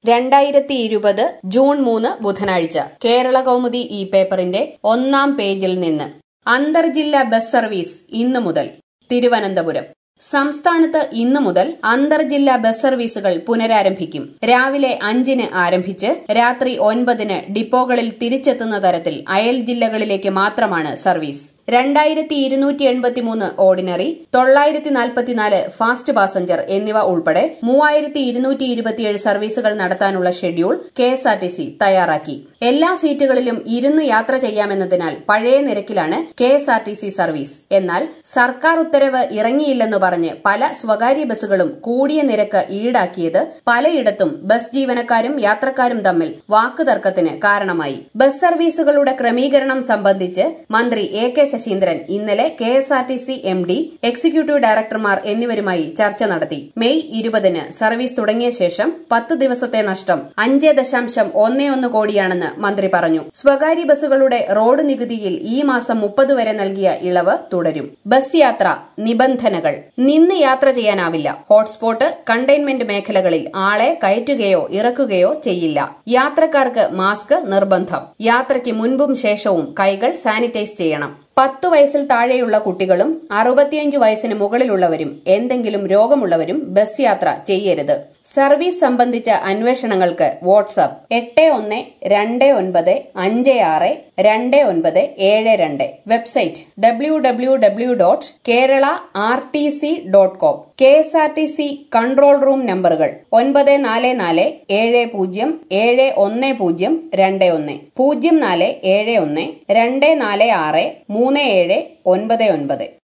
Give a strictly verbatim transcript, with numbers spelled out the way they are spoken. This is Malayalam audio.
രണ്ടായിരത്തി ഇരുപത് ജൂൺ മൂന്ന് ബുധനാഴ്ച കേരള കൗമുദി ഈ പേപ്പറിന്റെ ഒന്നാം പേജിൽ നിന്ന് അന്തർജില്ലാ ബസ് സർവീസ് ഇന്നു മുതൽ. തിരുവനന്തപുരം സംസ്ഥാനത്ത് ഇന്നു മുതൽ അന്തർജില്ലാ ബസ് സർവീസുകൾ പുനരാരംഭിക്കും. രാവിലെ അഞ്ചിന് ആരംഭിച്ച് രാത്രി ഒൻപതിന് ഡിപ്പോകളിൽ തിരിച്ചെത്തുന്ന തരത്തിൽ അയൽ ജില്ലകളിലേക്ക് മാത്രമാണ് സർവീസ്. രണ്ടായിരത്തി ഇരുന്നൂറ്റി എൺപത്തിമൂന്ന് ഓർഡിനറി, തൊള്ളായിരത്തി നാൽപ്പത്തിനാല് ഫാസ്റ്റ് പാസഞ്ചർ എന്നിവ ഉൾപ്പെടെ മൂവായിരത്തി ഇരുന്നൂറ്റി ഇരുപത്തിയേഴ് സർവീസുകൾ നടത്താനുള്ള schedule K S R T C തയ്യാറാക്കി. എല്ലാ സീറ്റുകളിലും ഇരുന്ന് യാത്ര ചെയ്യാമെന്നതിനാൽ പഴയ നിരക്കിലാണ് K S R T C service. എന്നാൽ സർക്കാർ ഉത്തരവ് ഇറങ്ങിയില്ലെന്ന് പറഞ്ഞ് പല സ്വകാര്യ ബസ്സുകളും കൂടിയ നിരക്ക് ഈടാക്കിയത് പലയിടത്തും ബസ് ജീവനക്കാരും യാത്രക്കാരും തമ്മിൽ വാക്കുതർക്കത്തിന് കാരണമായി. ബസ് സർവീസുകളുടെ ക്രമീകരണം സംബന്ധിച്ച് മന്ത്രി എ കെ ശശീന്ദ്രൻ ഇന്നലെ K S R T C M D, executive ഡയറക്ടർമാർ എന്നിവരുമായി ചർച്ച നടത്തി. മെയ് ഇരുപതിന് സർവീസ് തുടങ്ങിയ ശേഷം പത്ത് ദിവസത്തെ നഷ്ടം അഞ്ച് ദശാംശം ഒന്ന് ഒന്ന് കോടിയാണെന്ന് മന്ത്രി പറഞ്ഞു. സ്വകാര്യ ബസ്സുകളുടെ റോഡ് നികുതിയിൽ ഈ മാസം മുപ്പത് വരെ നൽകിയ ഇളവ് തുടരും. ബസ് യാത്ര നിബന്ധനകൾ. നിന്ന് യാത്ര ചെയ്യാനാവില്ല. ഹോട്ട്സ്പോട്ട്, കണ്ടെയ്ൻമെന്റ് മേഖലകളിൽ ആളെ കയറ്റുകയോ ഇറക്കുകയോ ചെയ്യില്ല. യാത്രക്കാർക്ക് മാസ്ക് നിർബന്ധം. യാത്രയ്ക്ക് മുൻപും ശേഷവും കൈകൾ സാനിറ്റൈസ് ചെയ്യണം. പത്തു വയസ്സിൽ താഴെയുള്ള കുട്ടികളും അറുപത്തിയഞ്ച് വയസ്സിന് മുകളിലുള്ളവരും എന്തെങ്കിലും രോഗമുള്ളവരും ബസ് യാത്ര ചെയ്യരുത്. സർവീസ് സംബന്ധിച്ച അന്വേഷണങ്ങൾക്ക് വാട്സ്ആപ്പ് എട്ട് ഒന്ന് രണ്ട് ഒൻപത് അഞ്ച് ആറ് രണ്ട് ഒൻപത് ഏഴ് രണ്ട്. Website W W W dot Kerala R T C dot com. K S R T C control room നമ്പറുകൾ ഒൻപത് നാല് നാല് ഏഴ് പൂജ്യം ഏഴ് ഒന്ന് പൂജ്യം രണ്ട് ഒന്ന്, പൂജ്യം നാല് ഏഴ് ഒന്ന് രണ്ട് നാല് ആറ് മൂന്ന് ഏഴ് ഒൻപത് ഒൻപത്.